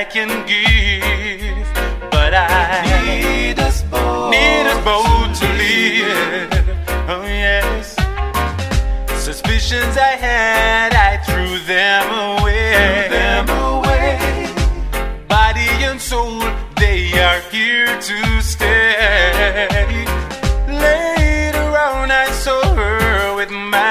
I can give, but I need us both to live. Oh yes, suspicions I had, I threw them away. Body and soul, they are here to stay. Later on I saw her with my